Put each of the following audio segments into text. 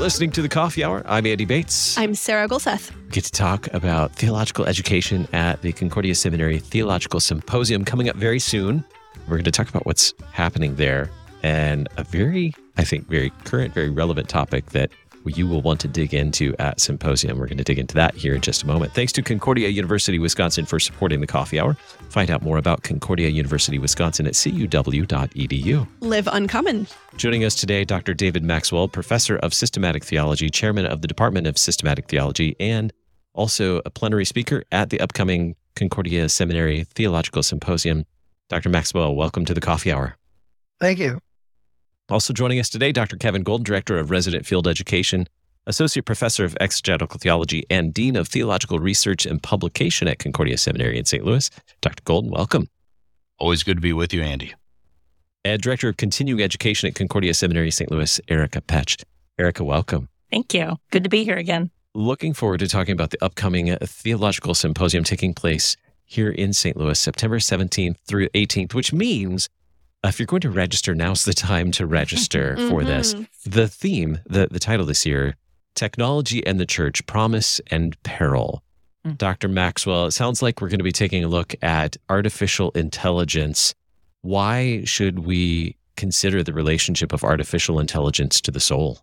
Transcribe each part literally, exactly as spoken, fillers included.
listening to The Coffee Hour. I'm Andy Bates. I'm Sarah Gulseth. We get to talk about theological education at the Concordia Seminary Theological Symposium coming up very soon. We're going to talk about what's happening there and a very, I think, very current, very relevant topic that you will want to dig into at Symposium. We're going to dig into that here in just a moment. Thanks to Concordia University, Wisconsin for supporting the Coffee Hour. Find out more about Concordia University, Wisconsin at c u w dot e d u. Live uncommon. Joining us today, Doctor David Maxwell, Professor of Systematic Theology, Chairman of the Department of Systematic Theology, and also a plenary speaker at the upcoming Concordia Seminary Theological Symposium. Doctor Maxwell, welcome to the Coffee Hour. Thank you. Also joining us today, Doctor Kevin Gold, Director of Resident Field Education, Associate Professor of Exegetical Theology, and Dean of Theological Research and Publication at Concordia Seminary in Saint Louis. Doctor Gold, welcome. Always good to be with you, Andy. And Director of Continuing Education at Concordia Seminary, Saint Louis, Erica Petch. Erica, welcome. Thank you. Good to be here again. Looking forward to talking about the upcoming Theological Symposium taking place here in Saint Louis, September seventeenth through eighteenth, which means Uh, if you're going to register, now's the time to register for Mm-hmm. this. The theme, the, the title this year, Technology and the Church, Promise and Peril. Mm. Doctor Maxwell, it sounds like we're going to be taking a look at artificial intelligence. Why should we consider the relationship of artificial intelligence to the soul?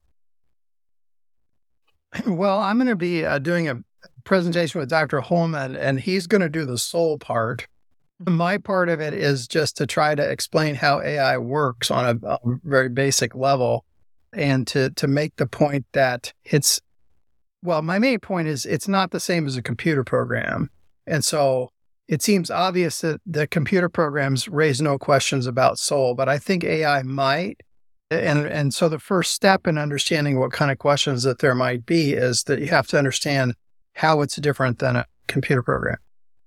Well, I'm going to be uh, doing a presentation with Doctor Holman, and he's going to do the soul part. My part of it is just to try to explain how A I works on a, a very basic level and to, to make the point that it's, well, my main point is it's not the same as a computer program. And so it seems obvious that the computer programs raise no questions about soul, but I think A I might. And, and so the first step in understanding what kind of questions that there might be is that you have to understand how it's different than a computer program.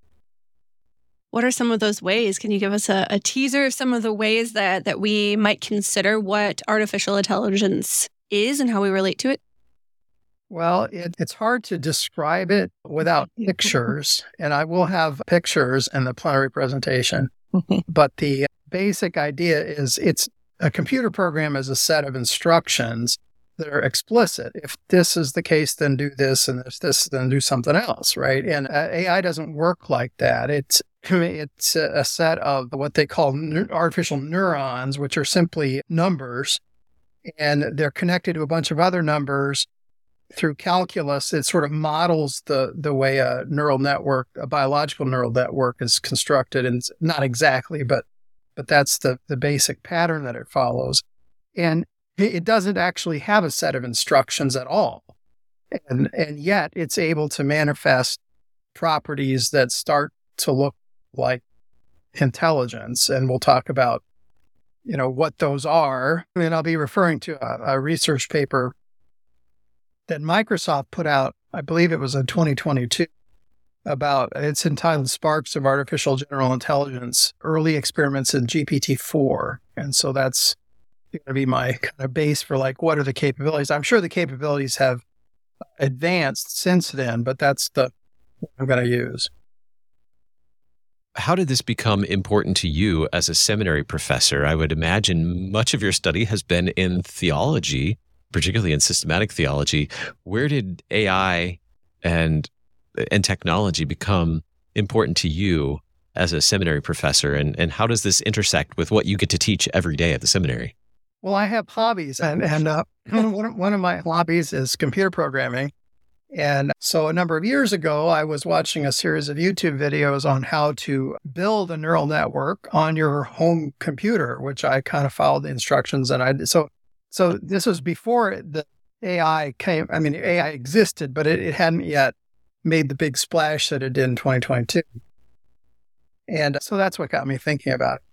What are some of those ways? Can you give us a, a teaser of some of the ways that, that we might consider what artificial intelligence is and how we relate to it? Well, it, it's hard to describe it without pictures, and I will have pictures in the plenary presentation. But the basic idea is it's a computer program is a set of instructions that are explicit. If this is the case, then do this, and if this, then do something else, right? And uh, A I doesn't work like that. It's it's a set of what they call ne- artificial neurons, which are simply numbers, and they're connected to a bunch of other numbers through calculus. It sort of models the the way a neural network, a biological neural network, is constructed, and it's not exactly, but but that's the the basic pattern that it follows. And it doesn't actually have a set of instructions at all. And, and yet it's able to manifest properties that start to look like intelligence. And we'll talk about, you know, what those are. And I'll be referring to a, a research paper that Microsoft put out, I believe it was in twenty twenty-two, about, it's entitled Sparks of Artificial General Intelligence, Early Experiments in G P T four. And so that's going to be my kind of base for like, what are the capabilities? I'm sure the capabilities have advanced since then, but that's the what I'm going to use. How did this become important to you as a seminary professor? I would imagine much of your study has been in theology, particularly in systematic theology. Where did A I and and technology become important to you as a seminary professor? And, and how does this intersect with what you get to teach every day at the seminary? Well, I have hobbies, and, and uh, one, one of my hobbies is computer programming. And so a number of years ago, I was watching a series of YouTube videos on how to build a neural network on your home computer, which I kind of followed the instructions. And I so so this was before the A I came. I mean, A I existed, but it, it hadn't yet made the big splash that it did in twenty twenty-two. And so that's what got me thinking about it.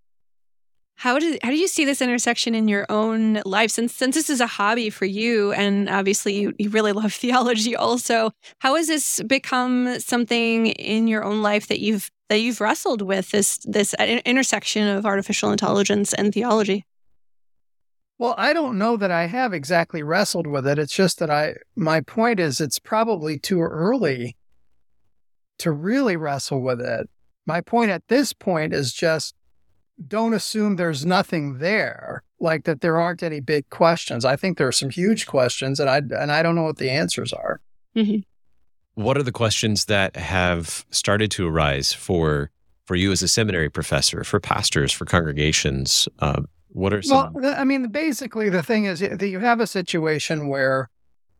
How do how do you see this intersection in your own life? Since since this is a hobby for you, and obviously you, you really love theology also, how has this become something in your own life that you've that you've wrestled with, this this intersection of artificial intelligence and theology? Well, I don't know that I have exactly wrestled with it. It's just that I my point is it's probably too early to really wrestle with it. My point at this point is just don't assume there's nothing there, like that there aren't any big questions. I think there are some huge questions, and I and I don't know what the answers are. Mm-hmm. What are the questions that have started to arise for for you as a seminary professor, for pastors, for congregations? Uh, what are some? Well, I mean, basically, the thing is that you have a situation where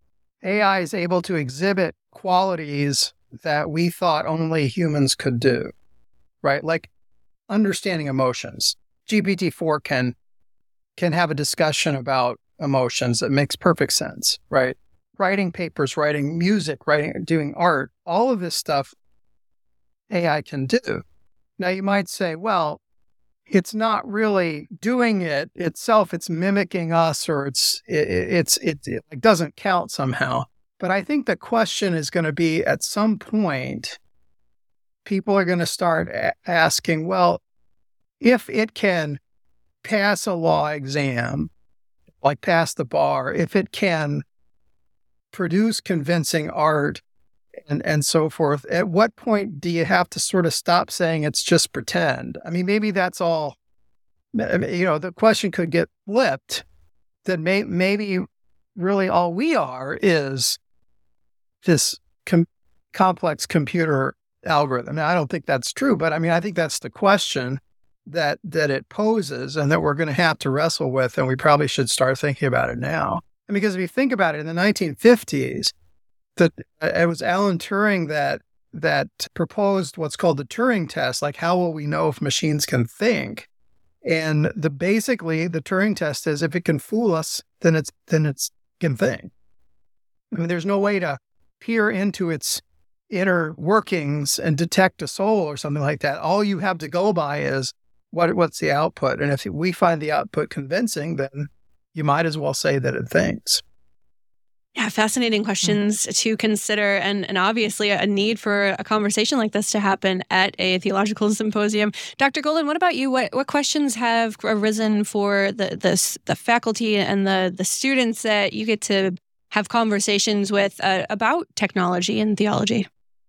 A I is able to exhibit qualities that we thought only humans could do, right? Like understanding emotions. G P T four can can have a discussion about emotions that makes perfect sense, right? Writing papers, writing music, writing, doing art, all of this stuff A I can do. Now you might say, well, it's not really doing it itself. It's mimicking us, or it's it, it's it, it like doesn't count somehow. But I think the question is going to be, at some point, people are going to start a- asking, well, if it can pass a law exam, like pass the bar, if it can produce convincing art and, and so forth, at what point do you have to sort of stop saying it's just pretend? I mean, maybe that's all, you know, the question could get flipped, that may, maybe really all we are is this com- complex computer algorithm. Now, I don't think that's true, but I mean, I think that's the question that that it poses, and that we're going to have to wrestle with, and we probably should start thinking about it now. And because if you think about it, in the nineteen fifties, that it was Alan Turing that that proposed what's called the Turing test, like how will we know if machines can think? And the basically the Turing test is, if it can fool us, then it's then it's can think. I mean, there's no way to peer into its inner workings and detect a soul or something like that. All you have to go by is what what's the output. And if we find the output convincing, then you might as well say that it thinks. Yeah, fascinating questions mm-hmm. to consider, and, and obviously a need for a conversation like this to happen at a theological symposium. Doctor Golden, what about you? What what questions have arisen for the the, the faculty and the, the students that you get to have conversations with uh, about technology and theology?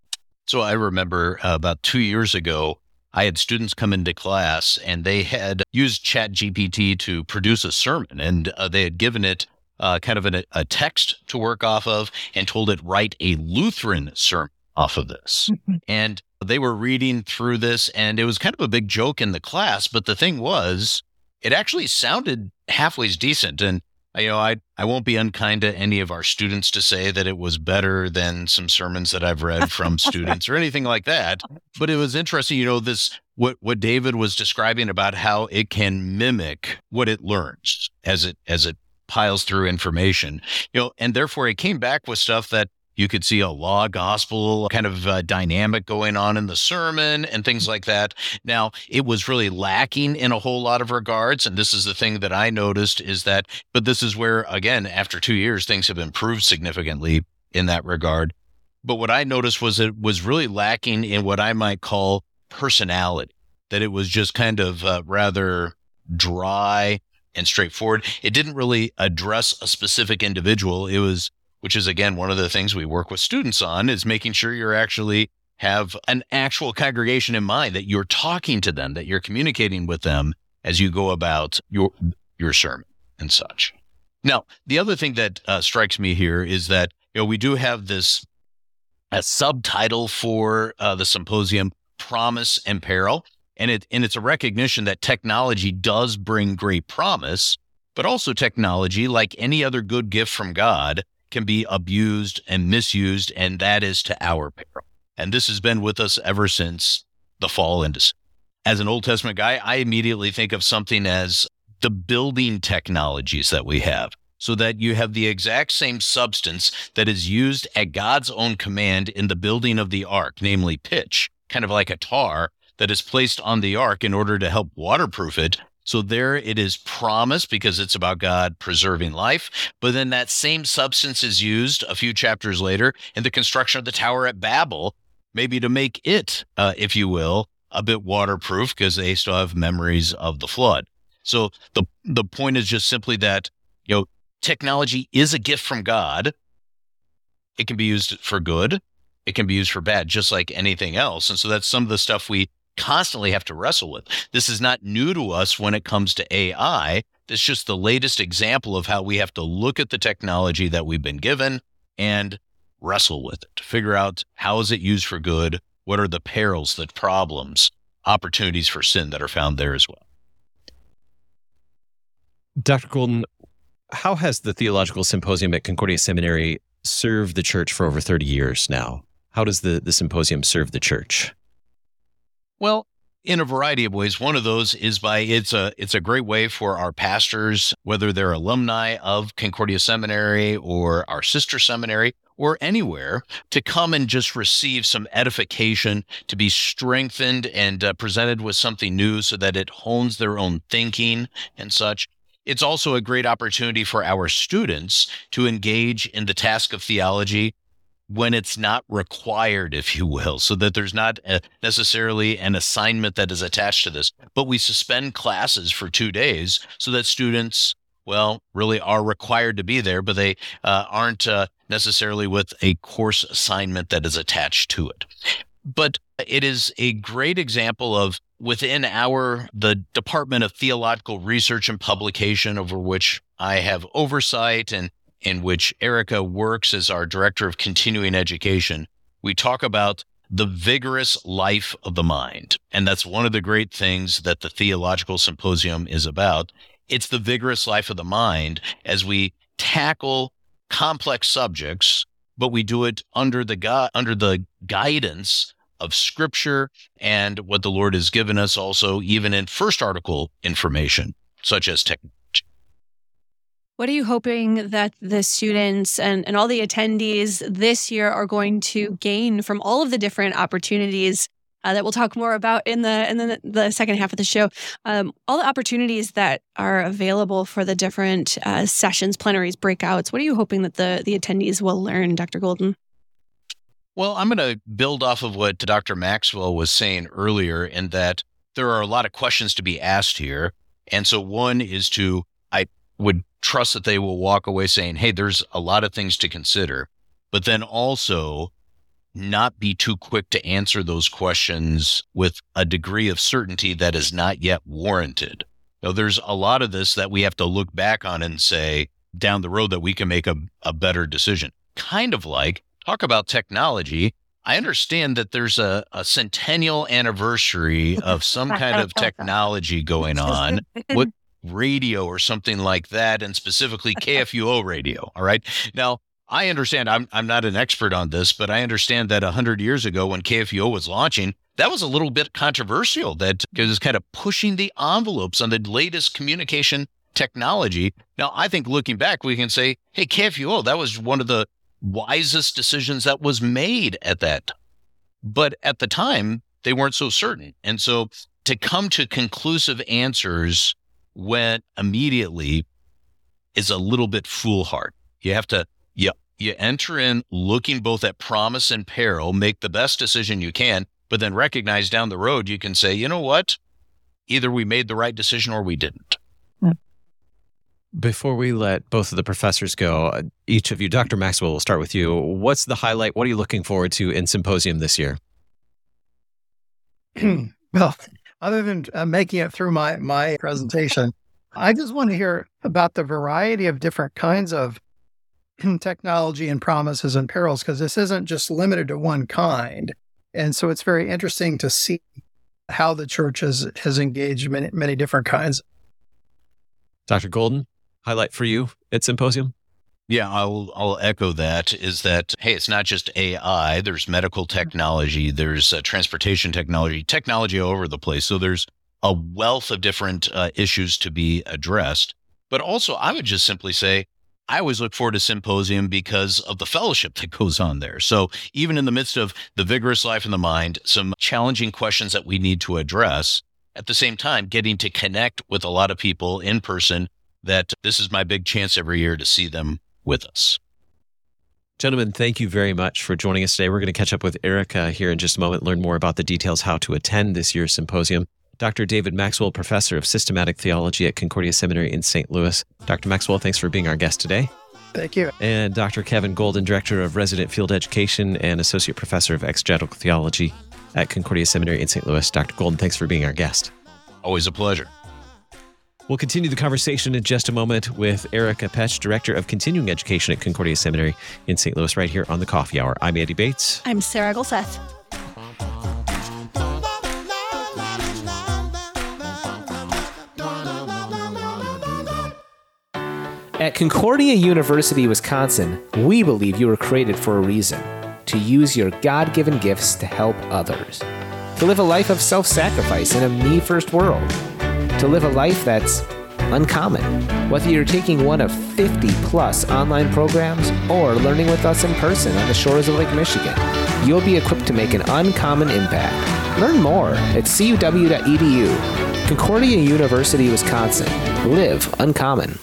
So I remember uh, about two years ago, I had students come into class and they had used ChatGPT to produce a sermon, and uh, they had given it uh, kind of an, a text to work off of and told it write a Lutheran sermon off of this. And they were reading through this, and it was kind of a big joke in the class. But the thing was, it actually sounded halfway decent. And you know, I I won't be unkind to any of our students to say that it was better than some sermons that I've read from students or anything like that. But it was interesting, you know, this what what David was describing about how it can mimic what it learns as it as it piles through information, you know, and therefore it came back with stuff that you could see a law gospel kind of uh, dynamic going on in the sermon and things like that. Now, it was really lacking in a whole lot of regards. And this is the thing that I noticed is that, but this is where, again, after two years, things have improved significantly in that regard. But what I noticed was it was really lacking in what I might call personality, that it was just kind of uh, rather dry and straightforward. It didn't really address a specific individual. It was which is, again, one of the things we work with students on, is making sure you're actually have an actual congregation in mind, that you're talking to them, that you're communicating with them as you go about your your sermon and such. Now, the other thing that uh, strikes me here is that, you know, we do have this a subtitle for uh, the symposium, Promise and Peril, and it and it's a recognition that technology does bring great promise, but also technology, like any other good gift from God, can be abused and misused, and that is to our peril. And this has been with us ever since the fall into sin. As an Old Testament guy, I immediately think of something as the building technologies that we have, so that you have the exact same substance that is used at God's own command in the building of the ark, namely pitch, kind of like a tar that is placed on the ark in order to help waterproof it. So there it is promised because it's about God preserving life. But then that same substance is used a few chapters later in the construction of the tower at Babel, maybe to make it, uh, if you will, a bit waterproof because they still have memories of the flood. So the the point is just simply that, you know, technology is a gift from God. It can be used for good. It can be used for bad, just like anything else. And so that's some of the stuff we constantly have to wrestle with. This is not new to us when it comes to A I. It's just the latest example of how we have to look at the technology that we've been given and wrestle with it to figure out how is it used for good? What are the perils, the problems, opportunities for sin that are found there as well? Doctor Golden, how has the Theological Symposium at Concordia Seminary served the church for over thirty years now? How does the, the symposium serve the church? Well, in a variety of ways. One of those is by it's a it's a great way for our pastors, whether they're alumni of Concordia Seminary or our sister seminary or anywhere, to come and just receive some edification, to be strengthened and uh, presented with something new so that it hones their own thinking and such. It's also a great opportunity for our students to engage in the task of theology when it's not required, if you will, so that there's not a, necessarily an assignment that is attached to this, but we suspend classes for two days so that students, well, really are required to be there, but they uh, aren't uh, necessarily with a course assignment that is attached to it. But it is a great example of within our, the Department of Theological Research and Publication, over which I have oversight and in which Erica works as our Director of Continuing Education, we talk about the vigorous life of the mind. And that's one of the great things that the Theological Symposium is about. It's the vigorous life of the mind as we tackle complex subjects, but we do it under the gu- under the guidance of Scripture and what the Lord has given us also, even in first article information, such as technology. What are you hoping that the students and, and all the attendees this year are going to gain from all of the different opportunities uh, that we'll talk more about in the in the, the second half of the show? Um, all the opportunities that are available for the different uh, sessions, plenaries, breakouts. What are you hoping that the, the attendees will learn, Doctor Golden? Well, I'm going to build off of what Doctor Maxwell was saying earlier, in that there are a lot of questions to be asked here. And so one is to, I would trust that they will walk away saying, hey, there's a lot of things to consider, but then also not be too quick to answer those questions with a degree of certainty that is not yet warranted. Now, there's a lot of this that we have to look back on and say down the road that we can make a, a better decision. Kind of like, talk about technology. I understand that there's a, a centennial anniversary of some kind of technology going on. What radio or something like that, and specifically K F U O radio. All right. Now, I understand I'm I'm not an expert on this, but I understand that one hundred years ago when K F U O was launching, that was a little bit controversial, that it was kind of pushing the envelopes on the latest communication technology. Now, I think looking back, we can say, hey, K F U O, that was one of the wisest decisions that was made at that time. But at the time, they weren't so certain. And so to come to conclusive answers when immediately is a little bit foolhardy. You have to, you, you enter in looking both at promise and peril, make the best decision you can, but then recognize down the road, you can say, you know what? Either we made the right decision or we didn't. Before we let both of the professors go, each of you, Doctor Maxwell, we'll start with you. What's the highlight? What are you looking forward to in Symposium this year? Well, other than uh, making it through my, my presentation, I just want to hear about the variety of different kinds of technology and promises and perils, because this isn't just limited to one kind. And so it's very interesting to see how the church has, has engaged many, many different kinds. Doctor Golden, highlight for you at Symposium? Yeah, I'll I'll echo that, is that, hey, it's not just A I. There's medical technology, there's uh, transportation technology, technology all over the place. So there's a wealth of different uh, issues to be addressed. But also, I would just simply say, I always look forward to Symposium because of the fellowship that goes on there. So even in the midst of the vigorous life in the mind, some challenging questions that we need to address, at the same time, getting to connect with a lot of people in person, that this is my big chance every year to see them with us. Gentlemen, thank you very much for joining us today. We're going to catch up with Erica here in just a moment, learn more about the details how to attend this year's symposium. Doctor David Maxwell, Professor of Systematic Theology at Concordia Seminary in Saint Louis. Doctor Maxwell, thanks for being our guest today. Thank you. And Doctor Kevin Golden, Director of Resident Field Education and Associate Professor of Exegetical Theology at Concordia Seminary in Saint Louis. Doctor Golden, thanks for being our guest. Always a pleasure. We'll continue the conversation in just a moment with Erica Petch, Director of Continuing Education at Concordia Seminary in Saint Louis, right here on the Coffee Hour. I'm Andy Bates. I'm Sarah Golseth. At Concordia University, Wisconsin, we believe you were created for a reason: to use your God-given gifts to help others, to live a life of self-sacrifice in a me-first world, to live a life that's uncommon. Whether you're taking one of fifty plus online programs or learning with us in person on the shores of Lake Michigan, you'll be equipped to make an uncommon impact. Learn more at c u w dot e d u. Concordia University, Wisconsin. Live uncommon.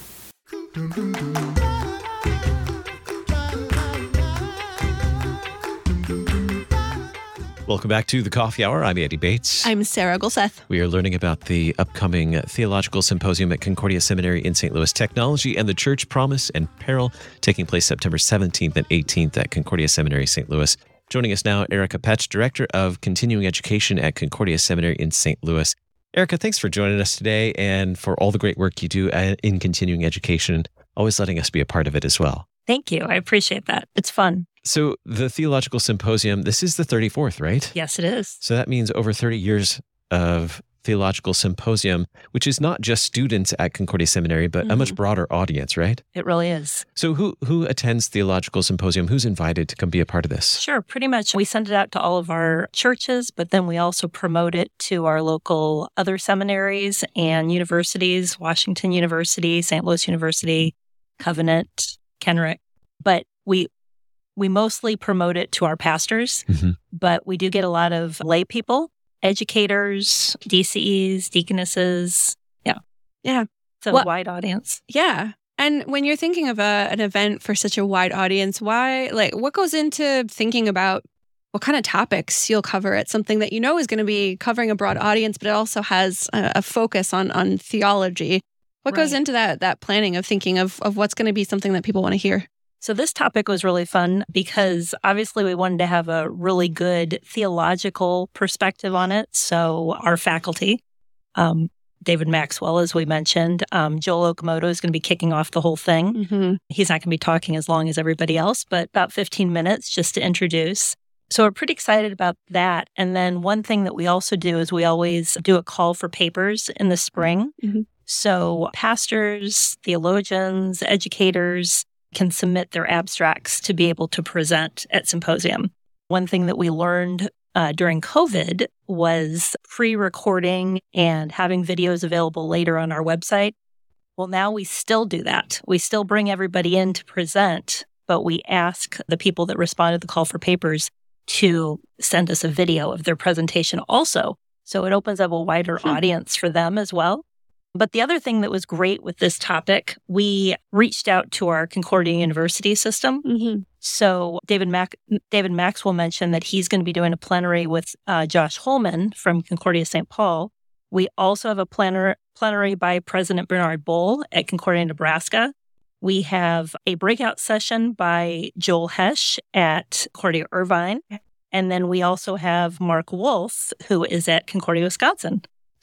Welcome back to the Coffee Hour. I'm Andy Bates. I'm Sarah Golseth. We are learning about the upcoming Theological Symposium at Concordia Seminary in Saint Louis, Technology and the Church, Promise and Peril, taking place September seventeenth and eighteenth at Concordia Seminary, Saint Louis. Joining us now, Erica Petch, Director of Continuing Education at Concordia Seminary in Saint Louis. Erica, thanks for joining us today and for all the great work you do in continuing education, always letting us be a part of it as well. Thank you. I appreciate that. It's fun. So the Theological Symposium, this is the thirty-fourth, right? Yes, it is. So that means over thirty years of Theological Symposium, which is not just students at Concordia Seminary, but mm-hmm. a much broader audience, right? It really is. So who who attends Theological Symposium? Who's invited to come be a part of this? Sure. Pretty much we send it out to all of our churches, but then we also promote it to our local other seminaries and universities, Washington University, Saint Louis University, Covenant, Kenrick. But we we mostly promote it to our pastors, mm-hmm. but we do get a lot of lay people, educators, D C Es, deaconesses. Yeah. Yeah. It's a well, wide audience. Yeah. And when you're thinking of a, an event for such a wide audience, why, like, what goes into thinking about what kind of topics you'll cover at something that you know is going to be covering a broad audience, but it also has a, a focus on on theology? What right. goes into that that planning of thinking of of what's going to be something that people want to hear? So this topic was really fun because obviously we wanted to have a really good theological perspective on it. So our faculty, um, David Maxwell, as we mentioned, um, Joel Okamoto is going to be kicking off the whole thing. Mm-hmm. He's not going to be talking as long as everybody else, but about fifteen minutes just to introduce. So we're pretty excited about that. And then one thing that we also do is we always do a call for papers in the spring. Mm-hmm. So pastors, theologians, educators can submit their abstracts to be able to present at symposium. One thing that we learned uh, during COVID was pre-recording and having videos available later on our website. Well, now we still do that. We still bring everybody in to present, but we ask the people that responded to the call for papers to send us a video of their presentation also. So it opens up a wider hmm. audience for them as well. But the other thing that was great with this topic, we reached out to our Concordia University system. Mm-hmm. So David Mac- David Maxwell mentioned that he's going to be doing a plenary with uh, Josh Holman from Concordia Saint Paul. We also have a plenary, plenary by President Bernard Bull at Concordia, Nebraska. We have a breakout session by Joel Hesch at Concordia Irvine. And then we also have Mark Wolf, who is at Concordia, Wisconsin.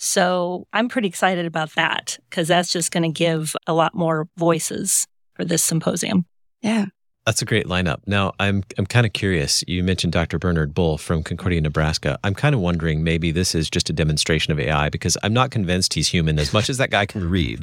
So I'm pretty excited about that because that's just going to give a lot more voices for this symposium. Yeah. That's a great lineup. Now, I'm I'm kind of curious. You mentioned Doctor Bernard Bull from Concordia, Nebraska. I'm kind of wondering maybe this is just a demonstration of A I because I'm not convinced he's human as much as that guy can read.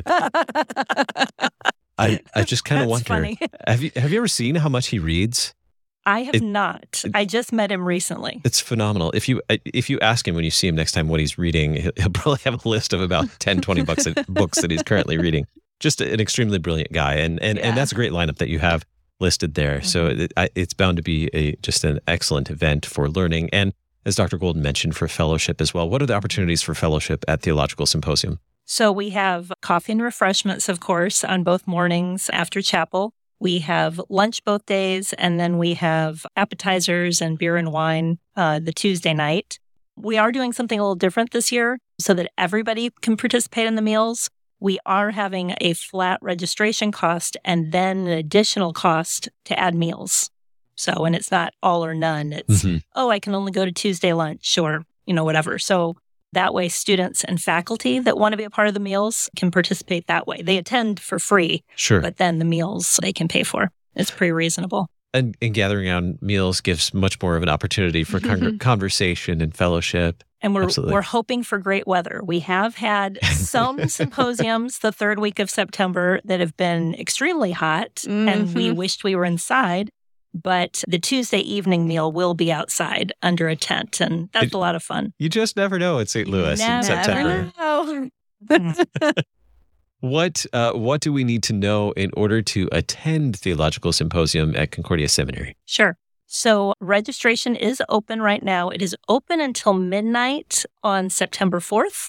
I I just kind of wonder. Funny. Have you have you ever seen how much he reads? I have it, not. I just met him recently. It's phenomenal. If you if you ask him when you see him next time what he's reading, he'll, he'll probably have a list of about ten, twenty bucks of books that he's currently reading. Just an extremely brilliant guy. And and, yeah. and that's a great lineup that you have listed there. Mm-hmm. So it, it's bound to be a just an excellent event for learning. And as Doctor Golden mentioned, for fellowship as well. What are the opportunities for fellowship at Theological Symposium? So we have coffee and refreshments, of course, on both mornings after chapel. We have lunch both days, and then we have appetizers and beer and wine uh, the Tuesday night. We are doing something a little different this year so that everybody can participate in the meals. We are having a flat registration cost and then an additional cost to add meals. So, and it's not all or none. It's, Mm-hmm. oh, I can only go to Tuesday lunch or, you know, whatever. So that way students and faculty that want to be a part of the meals can participate that way. They attend for free, Sure. but then the meals they can pay for. It's pretty reasonable. And, and gathering around meals gives much more of an opportunity for con- conversation and fellowship. And we're Absolutely. we're hoping for great weather. We have had some symposiums the third week of September that have been extremely hot, Mm-hmm. and we wished we were inside. But the Tuesday evening meal will be outside under a tent, and that's It- a lot of fun. You just never know in Saint Louis in Never September. know. What uh, what do we need to know in order to attend Theological Symposium at Concordia Seminary? Sure. So registration is open right now. It is open until midnight on September fourth.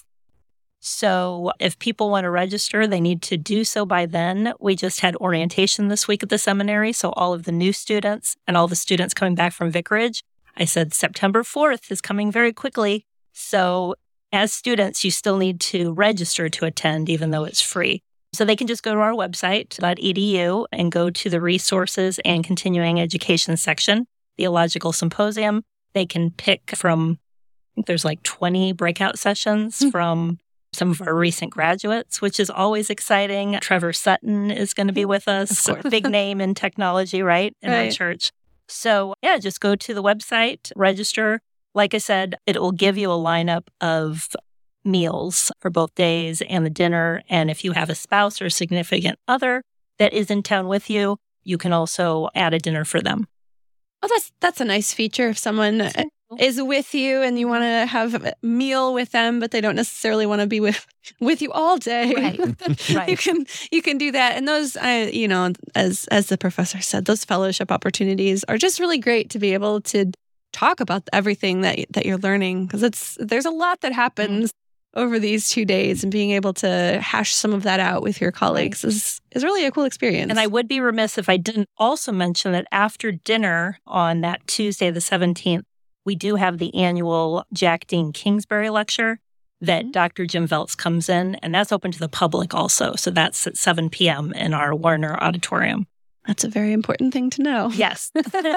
So if people want to register, they need to do so by then. We just had orientation this week at the seminary. So all of the new students and all the students coming back from Vicarage, I said September fourth is coming very quickly. So as students, you still need to register to attend, even though it's free. So they can just go to our website, .edu, and go to the resources and continuing education section, Theological Symposium. They can pick from, I think there's like twenty breakout sessions from some of our recent graduates, which is always exciting. Trevor Sutton is going to be with us, Of course. big name in technology, right, in our Right. church. So yeah, just go to the website, register. Like I said, it will give you a lineup of meals for both days and the dinner. And if you have a spouse or significant other that is in town with you, you can also add a dinner for them. Well, that's that's a nice feature if someone is with you and you want to have a meal with them, but they don't necessarily want to be with with you all day. Right. You Right. can you can do that, and those, I, you know, as as the professor said, those fellowship opportunities are just really great to be able to talk about everything that that you're learning, because it's there's a lot that happens over these two days, and being able to hash some of that out with your colleagues is is really a cool experience. And I would be remiss if I didn't also mention that after dinner on that Tuesday, the seventeenth, we do have the annual Jack Dean Kingsbury lecture that Doctor Jim Veltz comes in, and that's open to the public also. So that's at seven p.m. in our Warner Auditorium. That's a very important thing to know. Yes.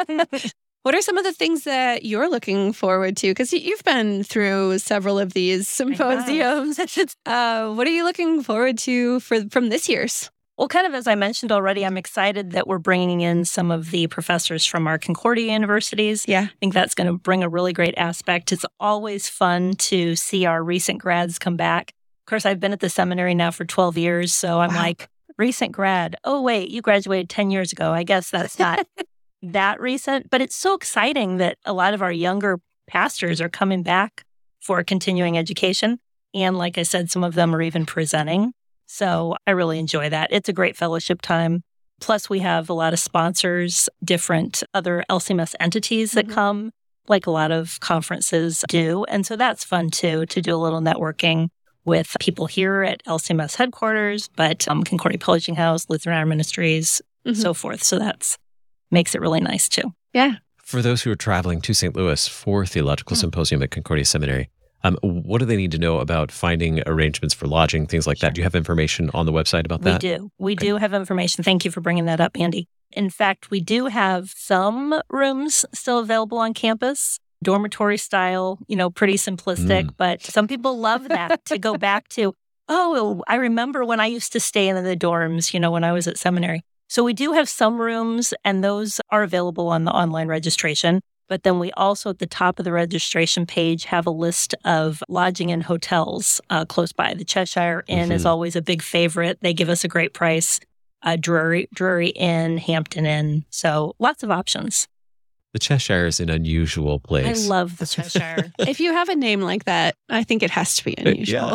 What are some of the things that you're looking forward to? Because you've been through several of these symposiums. uh, what are you looking forward to for from this year's? Well, kind of as I mentioned already, I'm excited that we're bringing in some of the professors from our Concordia universities. Yeah. I think that's going to bring a really great aspect. It's always fun to see our recent grads come back. Of course, I've been at the seminary now for twelve years, so I'm Wow. like, recent grad. Oh, wait, you graduated ten years ago. I guess that's not that recent, but it's so exciting that a lot of our younger pastors are coming back for continuing education. And like I said, some of them are even presenting. So I really enjoy that. It's a great fellowship time. Plus, we have a lot of sponsors, different other L C M S entities that Mhm. come, like a lot of conferences do. And so that's fun too, to do a little networking with people here at L C M S headquarters, but um, Concordia Publishing House, Lutheran Hour Ministries, Mhm. so forth. So that's makes it really nice too. Yeah. For those who are traveling to Saint Louis for Theological Hmm. Symposium at Concordia Seminary, um, what do they need to know about finding arrangements for lodging, things like Sure. that? Do you have information on the website about We that? do. We Okay. do have information. Thank you for bringing that up, Andy. In fact, we do have some rooms still available on campus, dormitory style, you know, pretty simplistic, Mm. but some people love that to go back to, oh, I remember when I used to stay in the dorms, you know, when I was at seminary. So we do have some rooms, and those are available on the online registration. But then we also, at the top of the registration page, have a list of lodging and hotels uh, close by. The Cheshire Inn is Mhm. always a big favorite. They give us a great price. Uh, Drury, Drury Inn, Hampton Inn. So lots of options. The Cheshire is an unusual I place. love the Cheshire. If you have a name like that, I think it has to be unusual.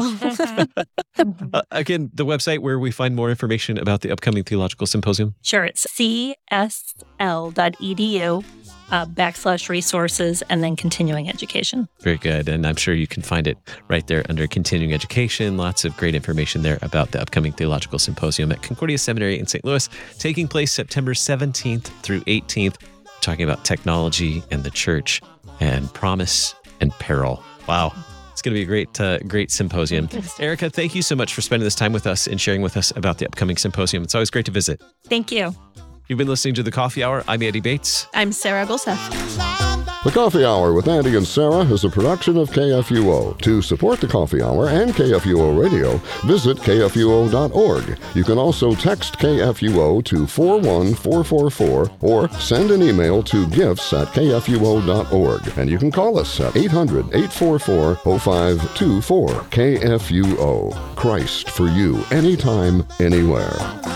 Uh, again, the website where we find more information about the upcoming Theological Symposium. Sure, it's c s l dot e d u uh, backslash resources and then continuing education. Very good. And I'm sure you can find it right there under continuing education. Lots of great information there about the upcoming Theological Symposium at Concordia Seminary in Saint Louis, taking place September seventeenth through eighteenth, talking about technology and the church and promise and peril. Wow. It's going to be a great, uh, great symposium. Erica, thank you so much for spending this time with us and sharing with us about the upcoming symposium. It's always great to visit. Thank you. You've been listening to The Coffee Hour. I'm Andy Bates. I'm Sarah Gulseth. The Coffee Hour with Andy and Sarah is a production of K F U O. To support The Coffee Hour and K F U O Radio, visit K F U O dot org. You can also text K F U O to four one four four four or send an email to gifts at K F U O dot org. And you can call us at eight hundred, eight four four, oh five two four. K F U O. Christ for you, anytime, anywhere.